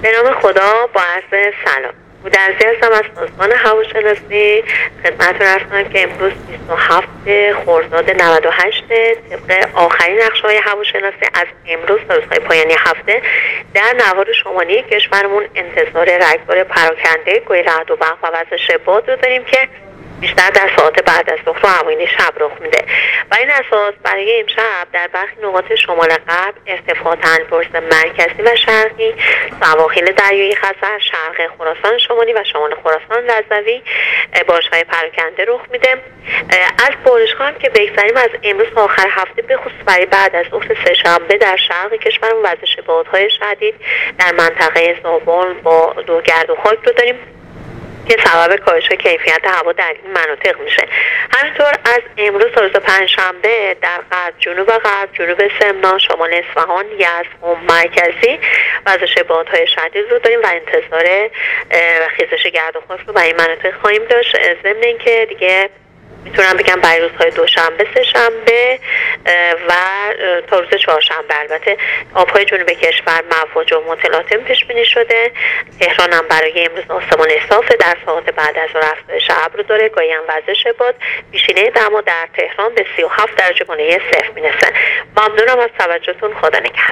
به نام خدا، با عرض سلام. بودرزی هستم از سازمان هواشناسی. خدمتتون عرض کنم که امروز 27 خرداد 98 طبق آخرین نقشه‌های هواشناسی از امروز تا روزهای پایانی هفته در نوار شمالی کشورمون انتظار رگبار پراکنده گوی رعد و برق و وزش باد رو داریم که بیشتر در ساعات بعد از ظهر و اوایل شب رخ میده. بر این اساس برای امشب در برخی نقاط شمال غرب، ارتفاعات البرز مرکزی و شرقی، سواحل دریای خزر، شرق خراسان شمالی و شمال خراسان رضوی بارش‌های پراکنده رخ میده. از بارش‌ها هم که بگذریم، از امروز تا آخر هفته به خصوص برای بعد از ظهر سه‌شنبه در شرق کشورمون وزش بادهای شدید در منطقه زابل با گرد و خاک رو داریم که سبب کاهش کیفیت هوا در این مناطق میشه. همینطور از امروز تا روز پنجشنبه در غرب جنوب و غرب جنوب سمنان، شمال اصفهان، یزد، قم مرکزی وزش بادهای شدید رو داریم و انتظار خیزش گرد و خاک رو برای این مناطق خواهیم داشت. ضمن اینکه دیگه میتونم بگم برای روزهای دوشنبه، سه‌شنبه و تا روز چهارشنبه البته آبهای جنوب کشور مواج و متلاطم پیش بینی شده. تهران هم برای امروز آسمان صاف، در ساعات بعد از ظهر افزایش ابر داره، گاهی هم وزش باد. بیشینه دما در تهران به 37 درجه مایع صفر میرسه. ممنونم از توجهتون. خدا نگهدار.